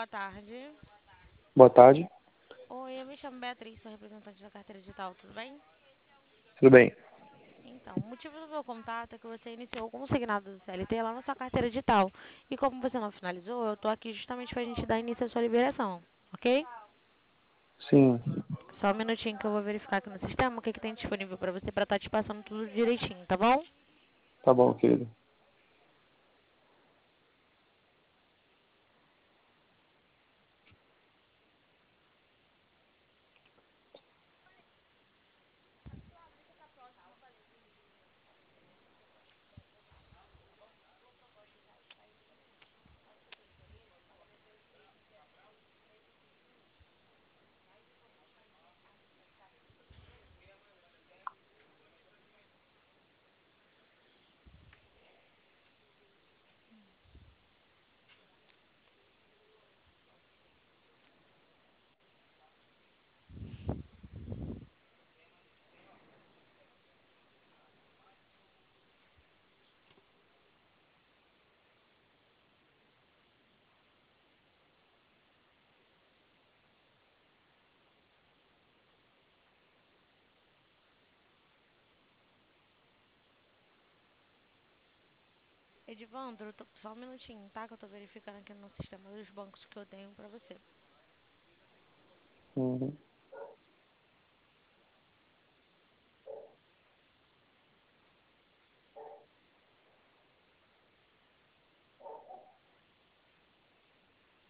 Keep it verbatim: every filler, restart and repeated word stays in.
boa tarde. Boa tarde, Oi, eu me chamo Beatriz, sou representante da carteira digital, tudo bem? tudo bem? Então, o motivo do meu contato é que você iniciou com o signado do C L T lá na sua carteira digital. E como você não finalizou, eu tô aqui justamente pra gente dar início à sua liberação, ok? Sim, Só um minutinho que eu vou verificar aqui no sistema o que, que tem disponível pra você pra estar te passando tudo direitinho, tá bom? tá bom, querido. Edivandro, tô- só um minutinho, tá? Que eu tô verificando aqui no sistema dos bancos que eu tenho pra você. Uhum.